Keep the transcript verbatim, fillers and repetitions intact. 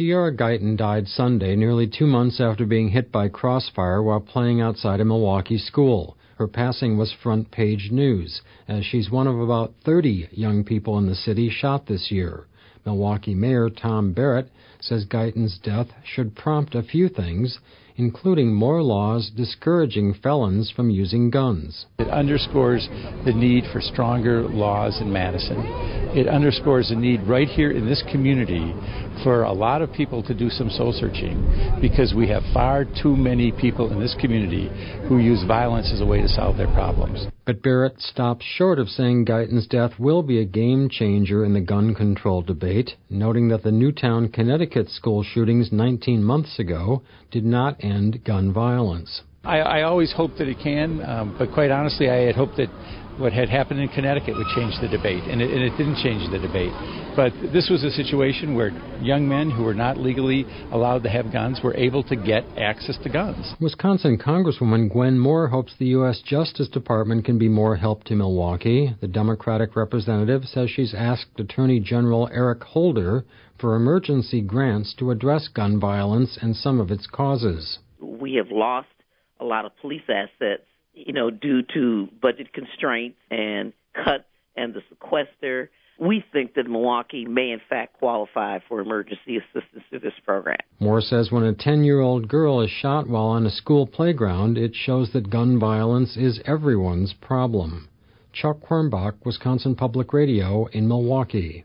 Sierra Guyton died Sunday, nearly two months after being hit by crossfire while playing outside a Milwaukee school. Her passing was front-page news, as she's one of about thirty young people in the city shot this year. Milwaukee Mayor Tom Barrett says Guyton's death should prompt a few things, including more laws discouraging felons from using guns. It underscores the need for stronger laws in Madison. It underscores the need right here in this community for a lot of people to do some soul searching, because we have far too many people in this community who use violence as a way to solve their problems. But Barrett stops short of saying Guyton's death will be a game changer in the gun control debate, noting that the Newtown, Connecticut school shootings nineteen months ago did not end gun violence. I, I always hope that it can, um, but quite honestly, I had hoped that what had happened in Connecticut would change the debate, and it, and it didn't change the debate. But this was a situation where young men who were not legally allowed to have guns were able to get access to guns. Wisconsin Congresswoman Gwen Moore hopes the U S Justice Department can be more help to Milwaukee. The Democratic representative says she's asked Attorney General Eric Holder for emergency grants to address gun violence and some of its causes. We have lost a lot of police assets, you know, due to budget constraints and cuts and the sequester. We think that Milwaukee may, in fact, qualify for emergency assistance through this program. Moore says when a ten-year-old girl is shot while on a school playground, it shows that gun violence is everyone's problem. Chuck Quirmbach, Wisconsin Public Radio in Milwaukee.